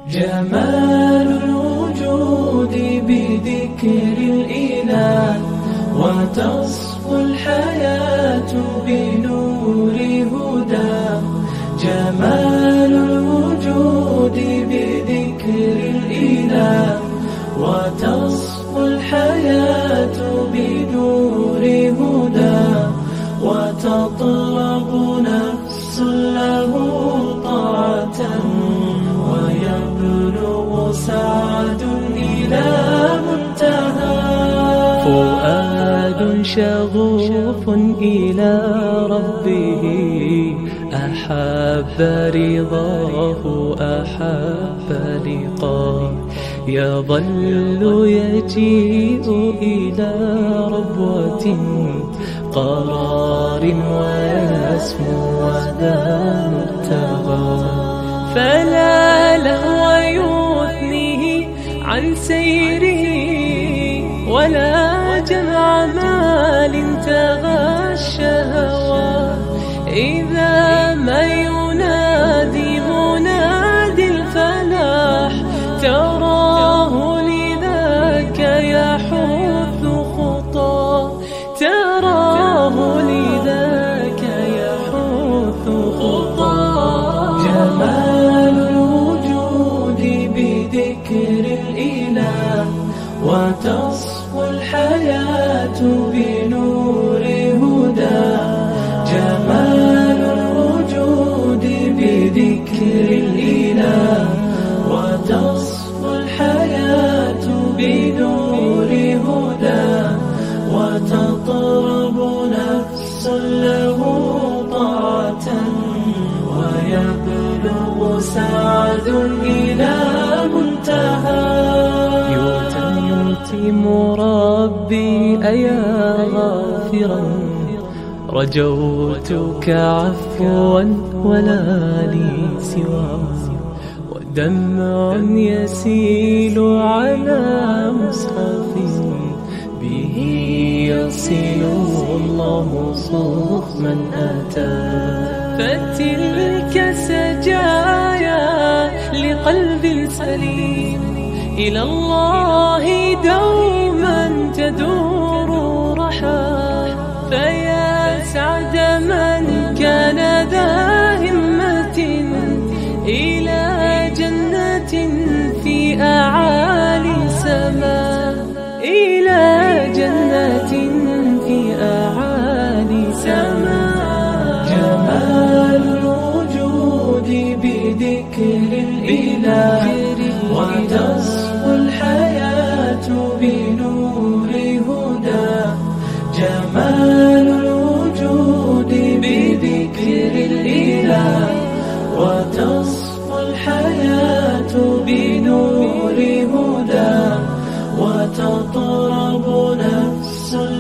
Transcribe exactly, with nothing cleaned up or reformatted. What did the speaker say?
جمال الوجود بذكر الإله، وتصفو الحياة بنور هداه. جمال الوجود بذكر الإله، وتصفو الحياة بنور هداه. وتطلب نفس له طاعة، ويبلغ سعد إلى منتهى. فؤاد شغوف إلى ربه، أحب رضاه أحب لقاه. يظل يجيء إلى ربوة قرار، ويسمو وذا مبتغى. فلا لهو يثنيه عن سيره، ولا جمع مال تغى الشهوات. إذا ما ينادي منادي الفلاح، تراه لذاك يحث خطاه. تراه لذاك يحث خطاه. جمال الوجود بذكر الإله، وتصفو الحياة بنور هداه. جمال الوجود بذكر الإله، وتصفو الحياة بنور هداه. وتطرب نفس له طاعة، ويبلغ سعد إلى منتهى. يتم ربي أيا غافرا، رجوتك عفوا ولا لي سوى. ودمع يسيل على مصحف، به يصل الله صوف من أتى. فتلك سجايا لقلب سليم، إلى الله دوما تدور رحى. فيا سعد من كان ذا همة، إلى جنة في أعالي سماء. إلى جنة في أعالي سماء. جمال الوجود بذكر الإله، وتصفو الحياة بنور هداه. جمال الوجود بذكر الإله، وتصفو الحياة بنور هداه. وتطرب نفس